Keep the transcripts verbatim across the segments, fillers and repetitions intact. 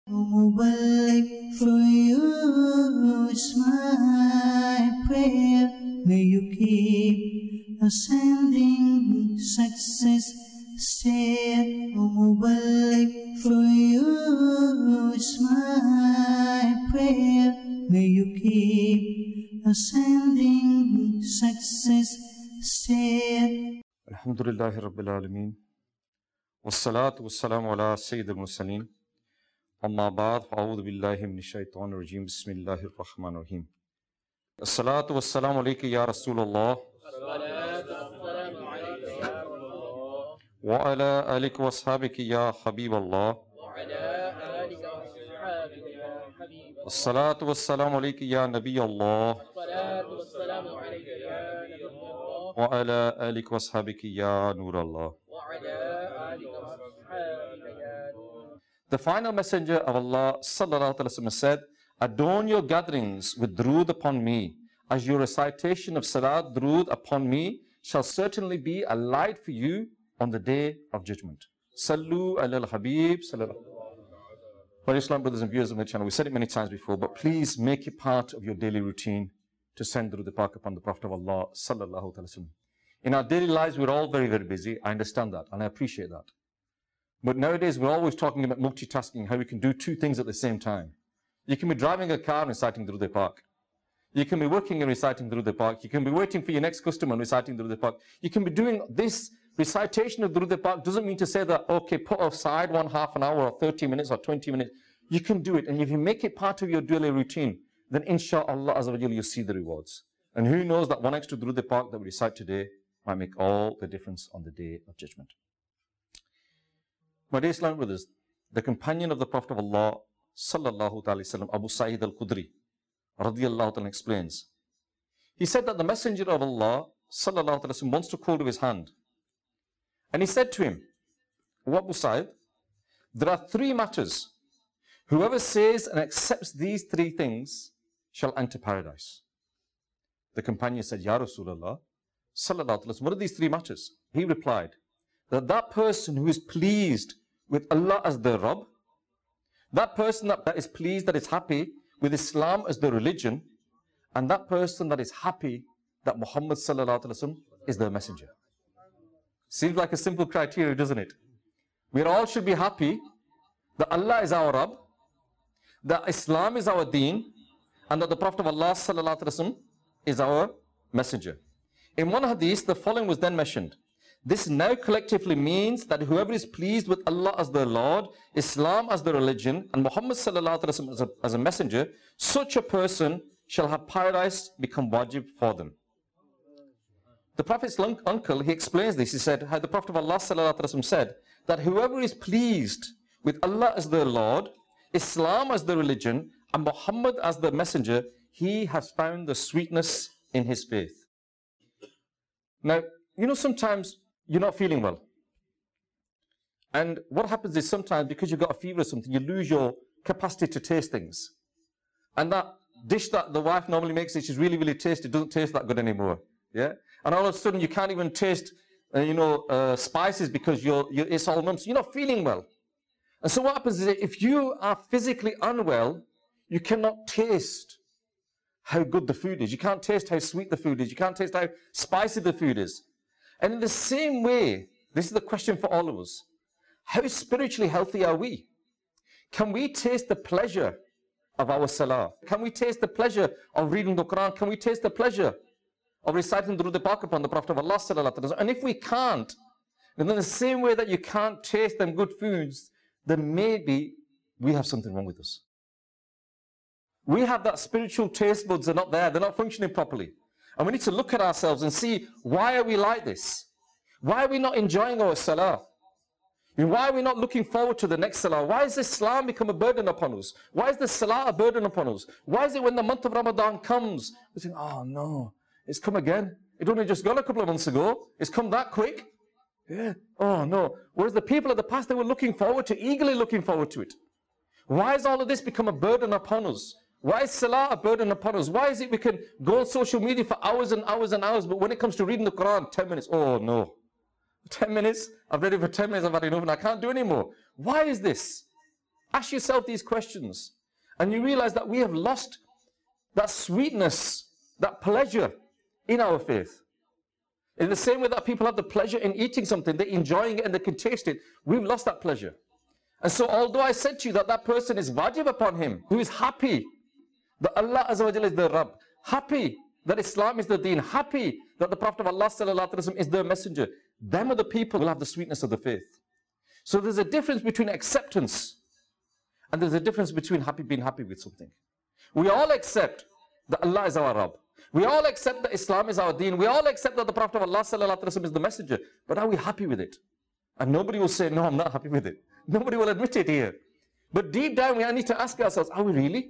Mubarak for you, it's my prayer. May you keep ascending success. Stay, O Mubarak for you, it's my prayer. May you keep ascending success. Stay. Alhamdulillahi Rabbil Alameen. Wassalatu wassalamu ala Sayyid al-Mursaleen. Amma ba'd, fa'awudhu billahi minash shaitanir rajeem. Bismillahir Rahmanir Rahim. As-salatu wassalamu alayka ya Rasulullah. Wa ala alika wa ashabika ya Habiballah. As-salatu wassalamu alayka ya Nabiyallah. Wa ala alika wa ashabika ya Nurallah. The final messenger of Allah sallallahu alaihi wasallam said, adorn your gatherings with durood upon me, as your recitation of salat durood upon me shall certainly be a light for you on the day of judgment. Sallu ala al-Habib sallallahu. For Islam brothers and viewers of my channel, we said it many times before, but please make it part of your daily routine to send durood al-Pak upon the Prophet of Allah sallallahu alaihi wasallam. In our daily lives, we're all very, very busy. I understand that, and I appreciate that. But nowadays, we're always talking about multitasking, how we can do two things at the same time. You can be driving a car and reciting Durood al-Pak. You can be working and reciting Durood al-Pak. You can be waiting for your next customer and reciting Durood al-Pak. You can be doing this recitation of Durood al-Pak. Doesn't mean to say that, okay, put aside one half an hour or thirty minutes or twenty minutes. You can do it. And if you make it part of your daily routine, then inshallah azza wa jalla, you'll see the rewards. And who knows that one extra Durood al-Pak that we recite today might make all the difference on the day of judgment. My dear Islam brothers, the companion of the Prophet of Allah sallallahu alaihi wasallam, Abu Sa'id al-Khudri radiyallahu ta'ala, explains. He said that the messenger of Allah sallallahu alaihi wasallam wants to hold of his hand. And he said to him, O Abu Sa'id, there are three matters. Whoever says and accepts these three things shall enter paradise. The companion said, Ya Rasulullah sallallahu alaihi wasallam, what are these three matters? He replied, that that person who is pleased with Allah as their Rabb, that person that, that is pleased, that is happy with Islam as their religion, and that person that is happy that Muhammad sallallahu alaihi wasallam is their messenger. Seems like a simple criteria, doesn't it? We all should be happy that Allah is our Rabb, that Islam is our deen, and that the Prophet of Allah sallallahu alaihi wasallam is our messenger. In one hadith, the following was then mentioned. This now collectively means that whoever is pleased with Allah as their Lord, Islam as their religion, and Muhammad sallallahu alaihi wasallam as a, as a messenger, such a person shall have paradise become wajib for them. The Prophet's uncle, he explains this. He said, how the Prophet of Allah sallallahu alaihi wasallam said that whoever is pleased with Allah as their Lord, Islam as their religion, and Muhammad as their messenger, he has found the sweetness in his faith. Now, you know, sometimes you're not feeling well. And what happens is sometimes because you've got a fever or something, you lose your capacity to taste things. And that dish that the wife normally makes, which is really, really tasty, doesn't taste that good anymore. Yeah? And all of a sudden you can't even taste, uh, you know, uh, spices because you're, you're, it's all numb. So you're not feeling well. And so what happens is that if you are physically unwell, you cannot taste how good the food is. You can't taste how sweet the food is. You can't taste how spicy the food is. And in the same way, this is the question for all of us. How spiritually healthy are we? Can we taste the pleasure of our salah? Can we taste the pleasure of reading the Quran? Can we taste the pleasure of reciting Durood al-Pak upon the Prophet of Allah sallallahu alaihi wasallam? And if we can't, then in the same way that you can't taste them good foods, then maybe we have something wrong with us. We have that spiritual taste buds are not there. They're not functioning properly. And we need to look at ourselves and see, why are we like this? Why are we not enjoying our salah? And why are we not looking forward to the next salah? Why has Islam become a burden upon us? Why is the salah a burden upon us? Why is it when the month of Ramadan comes, we think, oh no, it's come again. It only just gone a couple of months ago. It's come that quick. Yeah. Oh no. Whereas the people of the past, they were looking forward to, eagerly looking forward to it. Why has all of this become a burden upon us? Why is salah a burden upon us? Why is it we can go on social media for hours and hours and hours, but when it comes to reading the Quran, ten minutes, oh no. ten minutes, I've read it for ten minutes, I've had enough and I can't do anymore. Why is this? Ask yourself these questions. And you realize that we have lost that sweetness, that pleasure in our faith. In the same way that people have the pleasure in eating something, they're enjoying it and they can taste it, we've lost that pleasure. And so although I said to you that that person is wajib upon him, who is happy that Allah Azza wa Jalla is the Rabb, happy that Islam is the deen, happy that the Prophet of Allah Sallallahu Alaihi Wasallam is their messenger, them are the people who will have the sweetness of the faith. So there's a difference between acceptance and there's a difference between happy being happy with something. We all accept that Allah is our Rabb. We all accept that Islam is our deen. We all accept that the Prophet of Allah Sallallahu Alaihi Wasallam is the messenger. But are we happy with it? And nobody will say, no, I'm not happy with it. Nobody will admit it here. But deep down, we need to ask ourselves, are we really?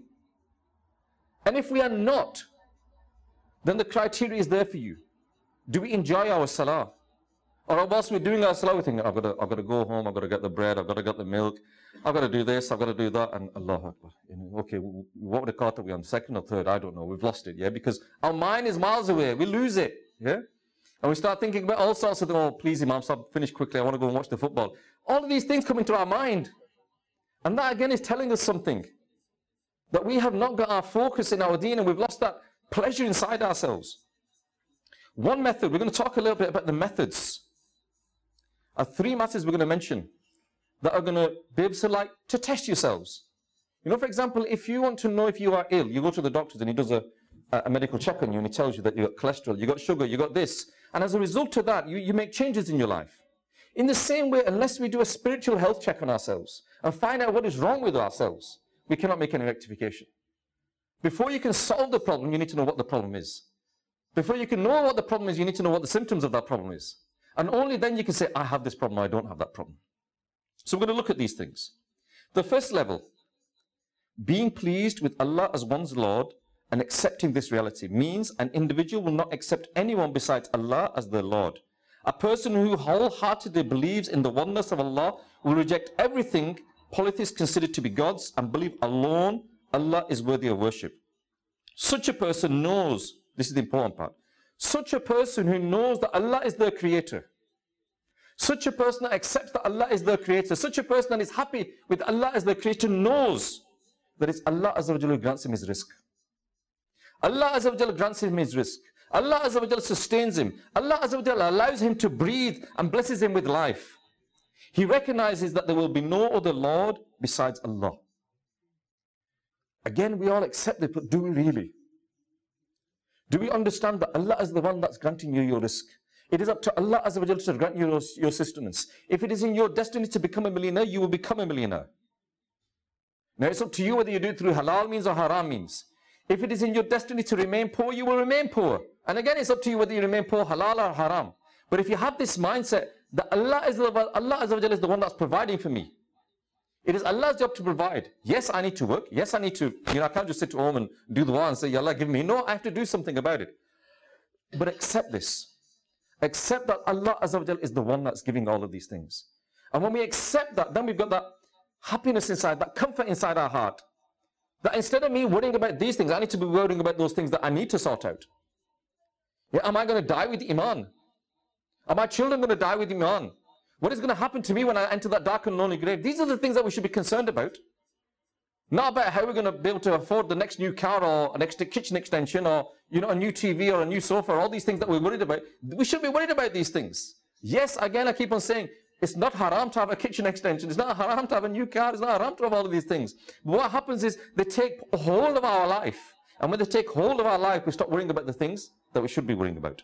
And if we are not, then the criteria is there for you. Do we enjoy our salah? Or whilst we're doing our salah, we think, I've got to, I've got to go home, I've got to get the bread, I've got to get the milk, I've got to do this, I've got to do that, and Allah Akbar. You know, okay, what would the cart are we on? Second or third? I don't know. We've lost it, yeah? Because our mind is miles away. We lose it, yeah? And we start thinking about all sorts of things. Oh, please, Imam, stop, finish quickly. I want to go and watch the football. All of these things come into our mind. And that again is telling us something. That we have not got our focus in our deen and we've lost that pleasure inside ourselves. One method, we're going to talk a little bit about the methods. Are three methods we're going to mention that are going to be able to, like, to test yourselves. You know, for example, if you want to know if you are ill, you go to the doctor and he does a, a medical check on you and he tells you that you've got cholesterol, you've got sugar, you've got this. And as a result of that, you, you make changes in your life. In the same way, unless we do a spiritual health check on ourselves and find out what is wrong with ourselves, we cannot make any rectification. Before you can solve the problem, you need to know what the problem is. Before you can know what the problem is, you need to know what the symptoms of that problem is. And only then you can say, I have this problem, I don't have that problem. So we're going to look at these things. The first level, being pleased with Allah as one's Lord and accepting this reality, means an individual will not accept anyone besides Allah as their Lord. A person who wholeheartedly believes in the oneness of Allah will reject everything polytheists consider to be gods and believe alone Allah is worthy of worship. Such a person knows, this is the important part, such a person who knows that Allah is their creator, such a person that accepts that Allah is their creator, such a person that is happy with Allah as their creator knows that it's Allah Azza wa Jalla who grants him his rizq. Allah Azza wa Jalla grants him his rizq. Allah Azza wa Jalla sustains him. Allah Azza wa Jalla allows him to breathe and blesses him with life. He recognizes that there will be no other Lord besides Allah. Again, we all accept it, but do we really? Do we understand that Allah is the one that's granting you your rizq? It is up to Allah Azza wa Jalla to grant you your, your sustenance. If it is in your destiny to become a millionaire, you will become a millionaire. Now it's up to you whether you do it through halal means or haram means. If it is in your destiny to remain poor, you will remain poor. And again, it's up to you whether you remain poor, halal or haram. But if you have this mindset that Allah is the, Allah Azza wa Jalla is the one that's providing for me, it is Allah's job to provide. Yes, I need to work. Yes, I need to, you know, I can't just sit at home and do the one and say, Ya Allah, give me. No, I have to do something about it. But accept this. Accept that Allah Azza wa Jalla is the one that's giving all of these things. And when we accept that, then we've got that happiness inside, that comfort inside our heart. That instead of me worrying about these things, I need to be worrying about those things that I need to sort out. Yeah, am I going to die with Iman? Are my children going to die with Iman? What is going to happen to me when I enter that dark and lonely grave? These are the things that we should be concerned about. Not about how we're going to be able to afford the next new car or an extra kitchen extension or, you know, a new T V or a new sofa, or all these things that we're worried about. We should be worried about these things. Yes, again, I keep on saying, it's not haram to have a kitchen extension. It's not haram to have a new car. It's not haram to have all of these things. But what happens is they take hold of our life. And when they take hold of our life, we stop worrying about the things that we should be worrying about.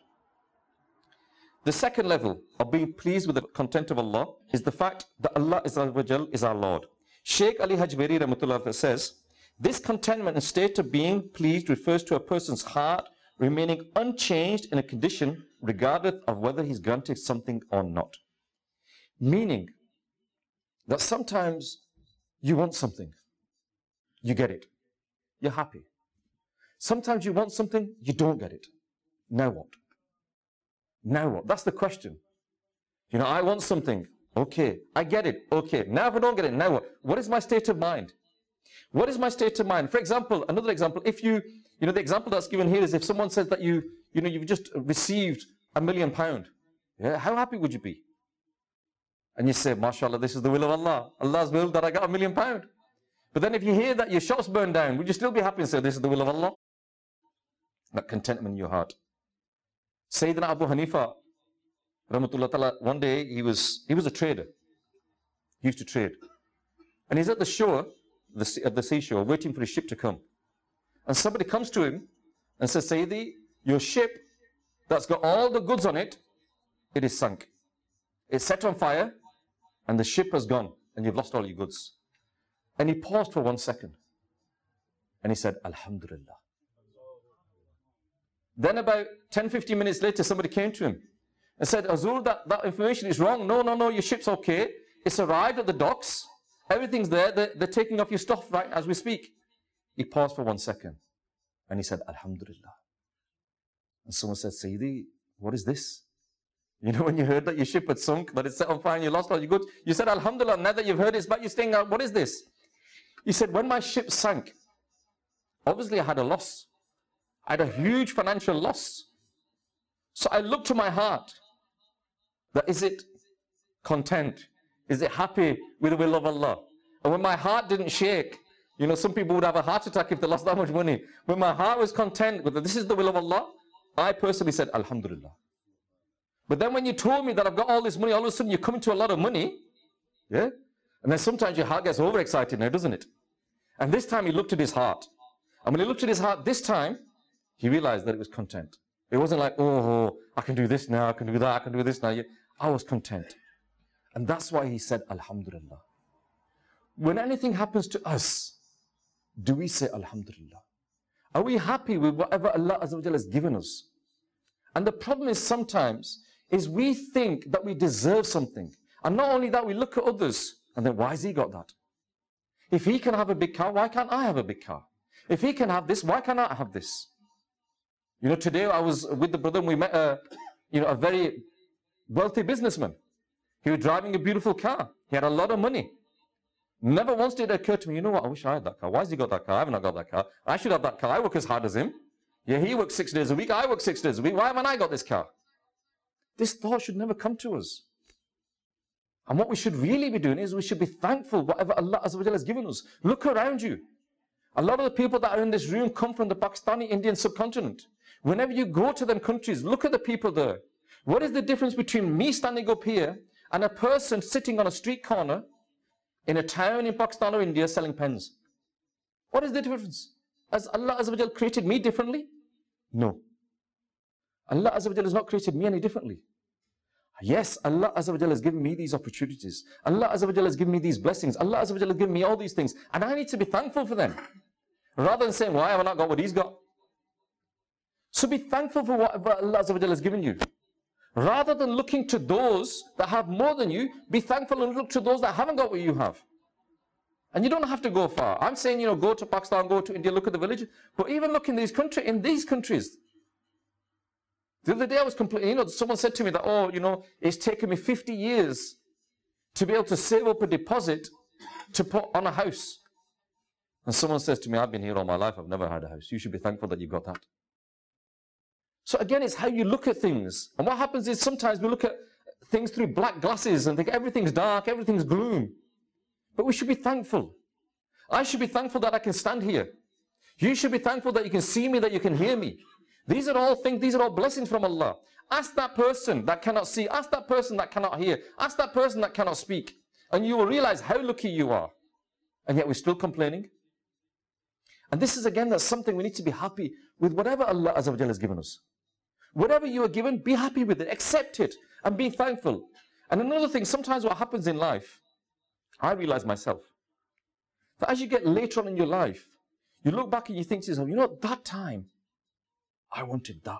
The second level of being pleased with the content of Allah is the fact that Allah is our Lord. Sheikh Ali Hajveri Rahmatullah says, this contentment and state of being pleased refers to a person's heart remaining unchanged in a condition regardless of whether he's granted something or not. Meaning that sometimes you want something, you get it, you're happy. Sometimes you want something, you don't get it. Now what? Now what? That's the question. You know, I want something, okay, I get it, okay. Now if I don't get it, now what? What is my state of mind? What is my state of mind? For example, another example, if you, you know, the example that's given here is if someone says that you, you know, you've just received a million pound, yeah, how happy would you be? And you say, mashallah, this is the will of Allah. Allah's will that I got a million pound. But then if you hear that your shop's burned down, would you still be happy and say, this is the will of Allah? That contentment in your heart. Sayyidina Abu Hanifa, Rahmatullah Ta'ala, one day he was, he was a trader. He used to trade. And he's at the shore, the, at the seashore, waiting for his ship to come. And somebody comes to him and says, Sayyidi, your ship that's got all the goods on it, it is sunk. It's set on fire and the ship has gone and you've lost all your goods. And he paused for one second and he said, Alhamdulillah. Then about ten, fifteen minutes later, somebody came to him and said, Azur, that, that information is wrong. No, no, no, your ship's okay. It's arrived at the docks. Everything's there. They're, they're taking off your stuff right as we speak. He paused for one second and he said, Alhamdulillah. And someone said, Sayyidi, what is this? You know, when you heard that your ship had sunk, that it's set on fire and you lost all your goods, you said, Alhamdulillah. Now that you've heard it's back, you're saying, what is this? He said, when my ship sank, obviously I had a loss. I had a huge financial loss. So I looked to my heart. That is it content? Is it happy with the will of Allah? And when my heart didn't shake, you know, some people would have a heart attack if they lost that much money. When my heart was content with that this is the will of Allah, I personally said, Alhamdulillah. But then when you told me that I've got all this money, all of a sudden you're coming to a lot of money, yeah? And then sometimes your heart gets overexcited now, doesn't it? And this time he looked at his heart. And when he looked at his heart this time, he realized that it was content. It wasn't like, oh, I can do this now, I can do that, I can do this now. I was content. And that's why he said, Alhamdulillah. When anything happens to us, do we say Alhamdulillah? Are we happy with whatever Allah Azza wa Jalla has given us? And the problem is sometimes, is we think that we deserve something. And not only that, we look at others, and then why has he got that? If he can have a big car, why can't I have a big car? If he can have this, why can't I have this? You know, today I was with the brother and we met a, you know, a very wealthy businessman. He was driving a beautiful car. He had a lot of money. Never once did it occur to me, you know what, I wish I had that car. Why has he got that car? I haven't got that car. I should have that car. I work as hard as him. Yeah, he works six days a week. I work six days a week. Why haven't I got this car? This thought should never come to us. And what we should really be doing is we should be thankful whatever Allah Azza wa Jalla has given us. Look around you. A lot of the people that are in this room come from the Pakistani Indian subcontinent. Whenever you go to them countries, look at the people there. What is the difference between me standing up here and a person sitting on a street corner in a town in Pakistan or India selling pens? What is the difference? Has Allah Azza wa Jalla created me differently? No. Allah Azza wa Jalla has not created me any differently. Yes, Allah Azza wa Jalla has given me these opportunities. Allah Azza wa Jalla has given me these blessings. Allah Azza wa Jalla has given me all these things. And I need to be thankful for them. Rather than saying, why have I not got what he's got? So be thankful for whatever Allah Azza wa Jalla has given you. Rather than looking to those that have more than you, be thankful and look to those that haven't got what you have. And you don't have to go far. I'm saying, you know, go to Pakistan, go to India, look at the villages. But even look in these countries, in these countries. The other day I was complaining, you know, someone said to me that, oh, you know, it's taken me fifty years to be able to save up a deposit to put on a house. And someone says to me, I've been here all my life, I've never had a house. You should be thankful that you got that. So again, it's how you look at things. And what happens is sometimes we look at things through black glasses and think everything's dark, everything's gloom. But we should be thankful. I should be thankful that I can stand here. You should be thankful that you can see me, that you can hear me. These are all things, these are all blessings from Allah. Ask that person that cannot see, ask that person that cannot hear, ask that person that cannot speak. And you will realize how lucky you are. And yet we're still complaining. And this is again, that's something we need to be happy with whatever Allah Azza wa Jalla has given us. Whatever you are given, be happy with it, accept it, and be thankful. And another thing, sometimes what happens in life, I realize myself, that as you get later on in your life, you look back and you think to yourself, you know, at that time, I wanted that.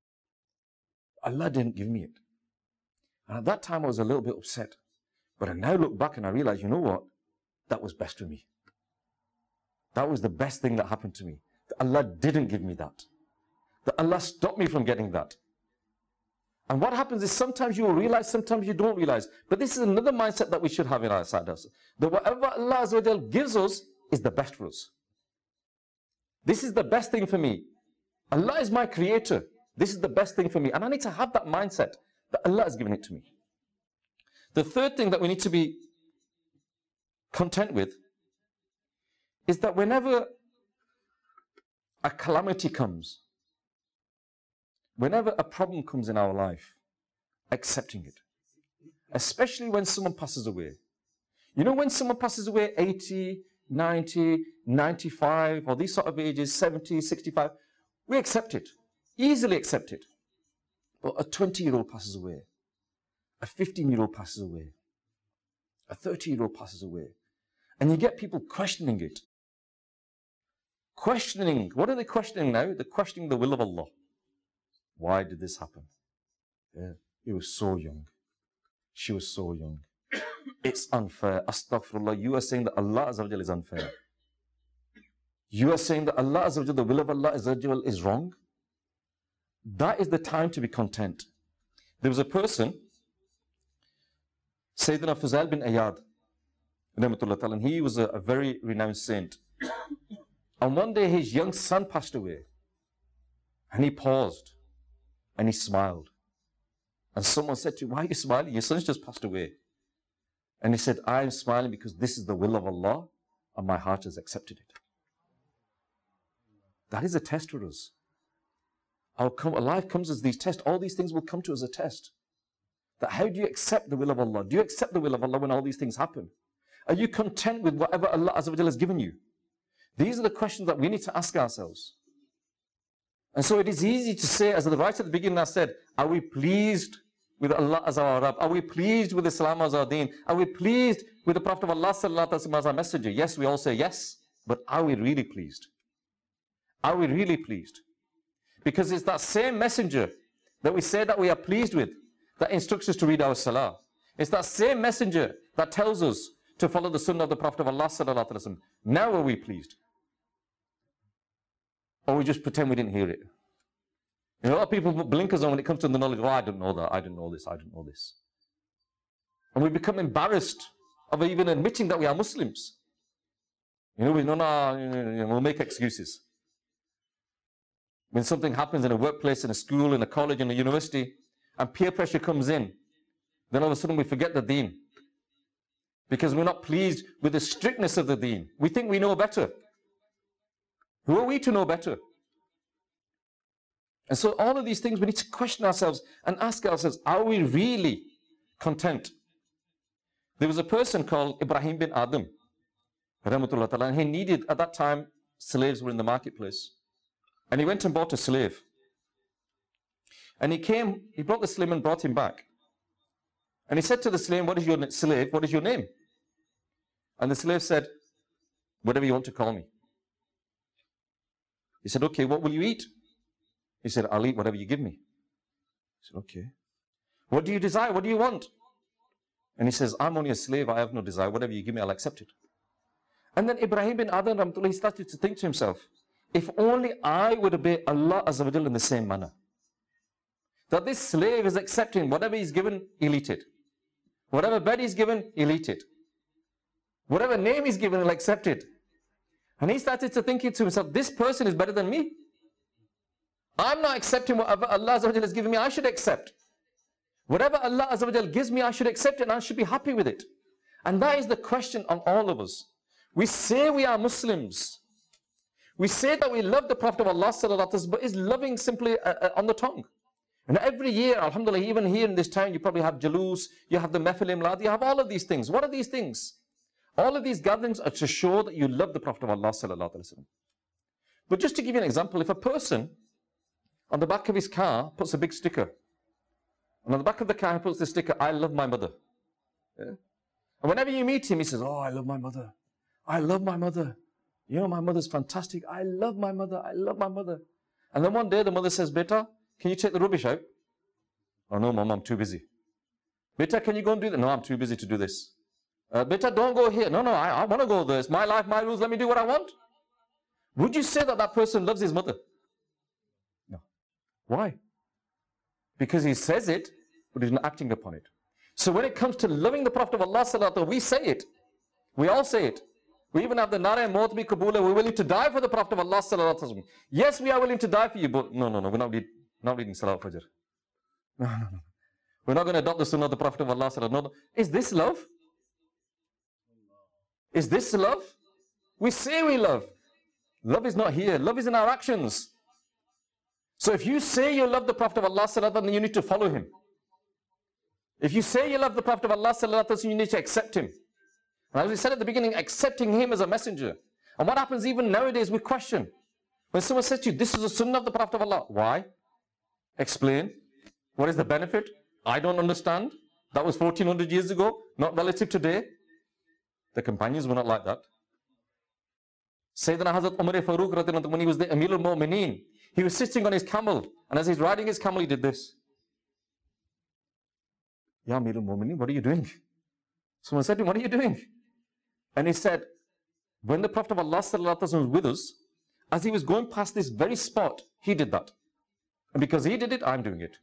Allah didn't give me it. And at that time I was a little bit upset. But I now look back and I realize, you know what? That was best for me. That was the best thing that happened to me. That Allah didn't give me that. That Allah stopped me from getting that. And what happens is sometimes you will realize, sometimes you don't realize. But this is another mindset that we should have in our side. That whatever Allah Azza wa Jalla gives us is the best for us. This is the best thing for me. Allah is my creator. This is the best thing for me. And I need to have that mindset that Allah has given it to me. The third thing that we need to be content with is that whenever a calamity comes, whenever a problem comes in our life, accepting it. Especially when someone passes away. You know, when someone passes away eighty, ninety, ninety-five, or these sort of ages, seventy, sixty-five, we accept it. Easily accept it. But a twenty-year-old passes away. A fifteen-year-old passes away. A thirty-year-old passes away. And you get people questioning it. Questioning. What are they questioning now? They're questioning the will of Allah. Why did this happen? Yeah, he was so young. She was so young. It's unfair. Astaghfirullah. You are saying that Allah Azza wa Jal is unfair. You are saying that Allah Azza wa Jal, the will of Allah Azza wa Jal is wrong. That is the time to be content. There was a person, Sayyidina Fuzail bin Iyad, and he was a, a very renowned saint. And one day his young son passed away. And he paused. And he smiled. And someone said to him, why are you smiling? Your son's just passed away. And he said, I am smiling because this is the will of Allah and my heart has accepted it. That is a test for us. Our life comes as these tests. All these things will come to us as a test. That how do you accept the will of Allah? Do you accept the will of Allah when all these things happen? Are you content with whatever Allah Azza wa Jalla has given you? These are the questions that we need to ask ourselves. And so it is easy to say, as right at the beginning I said, are we pleased with Allah as our Rabb? Are we pleased with Islam as our deen? Are we pleased with the Prophet of Allah sallallahu alaihi wasallam as our messenger? Yes, we all say yes. But are we really pleased? Are we really pleased? Because it's that same messenger that we say that we are pleased with that instructs us to read our salah. It's that same messenger that tells us to follow the sunnah of the Prophet of Allah sallallahu alaihi wasallam. Now are we pleased? Or we just pretend we didn't hear it? You know, a lot of people put blinkers on when it comes to the knowledge. Oh, I don't know that, I didn't know this, I didn't know this. And we become embarrassed of even admitting that we are Muslims. You know, we no, no, we'll make excuses. When something happens in a workplace, in a school, in a college, in a university, and peer pressure comes in, then all of a sudden we forget the deen. Because we're not pleased with the strictness of the deen. We think we know better. Who are we to know better? And so all of these things we need to question ourselves and ask ourselves, are we really content? There was a person called Ibrahim bin Adam, and he needed, at that time, slaves were in the marketplace. And he went and bought a slave. And he came, he brought the slave and brought him back. And he said to the slave, what is your slave, what is your name? And the slave said, whatever you want to call me. He said, okay, what will you eat? He said, I'll eat whatever you give me. He said, okay. What do you desire? What do you want? And he says, I'm only a slave, I have no desire. Whatever you give me, I'll accept it. And then Ibrahim bin Adam, he started to think to himself, if only I would obey Allah Azza wa Jalla in the same manner. That this slave is accepting whatever he's given, he'll eat it. Whatever bed he's given, he'll eat it. Whatever name he's given, he'll accept it. And he started to think to himself, this person is better than me. I'm not accepting whatever Allah Azza wa Jalla has given me, I should accept. Whatever Allah Azza wa Jalla gives me, I should accept it and I should be happy with it. And that is the question on all of us. We say we are Muslims. We say that we love the Prophet of Allah sallallahu alaihi wasallam, but is loving simply uh, uh, on the tongue. And every year, alhamdulillah, even here in this town, you probably have Jalous, you have the Mehfil Imlad, you have all of these things. What are these things? All of these gatherings are to show that you love the Prophet of Allah sallallahu alaihi wasallam. But just to give you an example, if a person on the back of his car puts a big sticker, and on the back of the car he puts the sticker, I love my mother. Yeah? And whenever you meet him, he says, oh, I love my mother. I love my mother. You know, my mother's fantastic. I love my mother. I love my mother. And then one day the mother says, Beta, can you take the rubbish out? Oh no, Mom, I'm too busy. Beta, can you go and do that? No, I'm too busy to do this. Uh, Beta, don't go here. No, no, I, I want to go there. It's my life, my rules. Let me do what I want. Would you say that that person loves his mother? No. Why? Because he says it, but he's not acting upon it. So when it comes to loving the Prophet of Allah, sallallahu, we say it. We all say it. We even have the Nara Maut bi Kabula. We're willing to die for the Prophet of Allah sallallahu. Yes, we are willing to die for you, but no, no, no, we're not, read, not reading Salat Fajr. No, no, no. We're not going to adopt the Sunnah of the Prophet of Allah sallallahu. No, no. Is this love? Is this love? We say we love. Love is not here. Love is in our actions. So if you say you love the Prophet of Allah, then you need to follow him. If you say you love the Prophet of Allah, you need to accept him. And as we said at the beginning, accepting him as a messenger. And what happens even nowadays, we question. When someone says to you, this is the sunnah of the Prophet of Allah. Why? Explain. What is the benefit? I don't understand. That was fourteen hundred years ago, not relative today. The companions were not like that. Sayyidina Hazrat Umar Farooq, when he was the Amir al-Mu'mineen, he was sitting on his camel, and as he's riding his camel, he did this. Ya Amir al-Mu'mineen, what are you doing? Someone said to him, what are you doing? And he said, when the Prophet of Allah was with us, as he was going past this very spot, he did that. And because he did it, I'm doing it.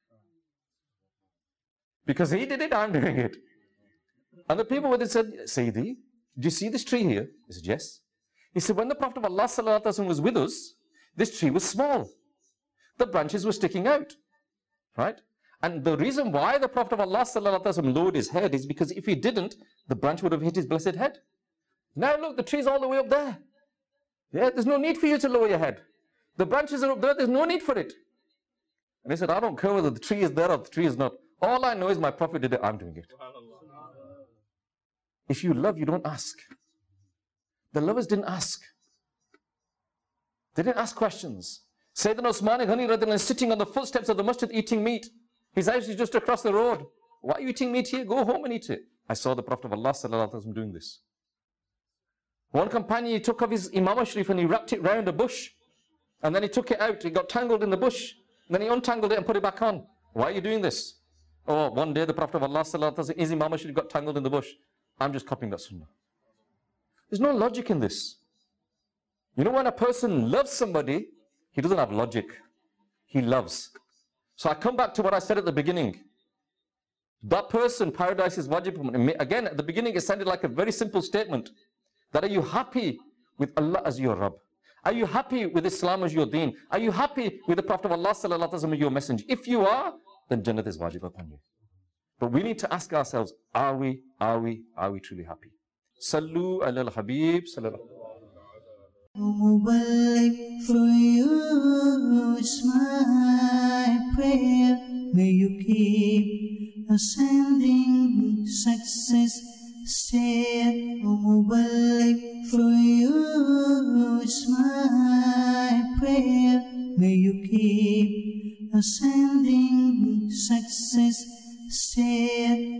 Because he did it, I'm doing it. And the people with it said, Sayyidi, do you see this tree here? He said, yes. He said, when the Prophet of Allah was with us, this tree was small. The branches were sticking out. Right? And the reason why the Prophet of Allah lowered his head is because if he didn't, the branch would have hit his blessed head. Now look, the tree's all the way up there. Yeah, there's no need for you to lower your head. The branches are up there, there's no need for it. And he said, I don't care whether the tree is there or the tree is not. All I know is my Prophet did it, I'm doing it. If you love, you don't ask. The lovers didn't ask. They didn't ask questions. Sayyidina Usman Ghani Radhiyallahu is sitting on the footsteps of the masjid eating meat. His house is just across the road. Why are you eating meat here? Go home and eat it. I saw the Prophet of Allah sallallahu alaihi wasallam doing this. One companion, he took off his Imam Sharif and he wrapped it round a bush. And then he took it out. It got tangled in the bush. And then he untangled it and put it back on. Why are you doing this? Oh, one day the Prophet of Allah sallallahu alaihi wasallam, his Imam Sharif got tangled in the bush. I'm just copying that sunnah. There's no logic in this. You know, when a person loves somebody, he doesn't have logic. He loves. So I come back to what I said at the beginning. That person, paradise is wajib. Again, at the beginning, it sounded like a very simple statement. That are you happy with Allah as your Rabb? Are you happy with Islam as your deen? Are you happy with the Prophet of Allah sallallahu alaihi wasallam as your messenger? If you are, then Jannat is wajib upon you. But we need to ask ourselves, are we, are we, are we truly happy? Sallu ala al-Habib sallallahu Mubarak for you, it's my prayer. May you keep ascending success stair. Mubarak for you, it's my prayer. May you keep ascending success stair.